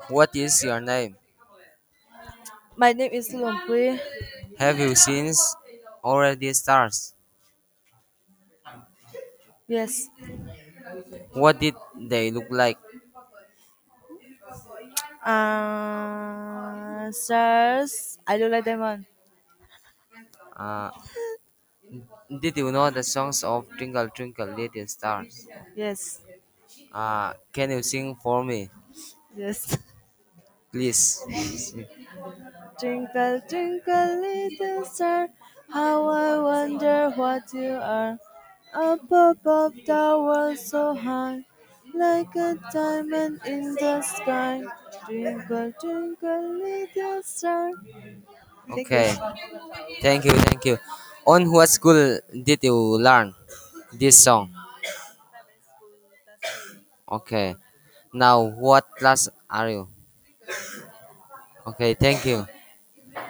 What is your name? My name is Lumpui. Have you seen already stars? Yes. What did they look like? Stars. I look like diamond. Uh, did you know the songs of Twinkle Twinkle Little Stars? Yes. Can you sing for me, Yes. please? Sing. Twinkle, twinkle, little star, how I wonder what you are. Up above the world so high, like a diamond in the sky. Twinkle, twinkle, little star. Thank you. Okay, thank you. On what school did you learn this song? Okay, now what class are you? Okay, thank you.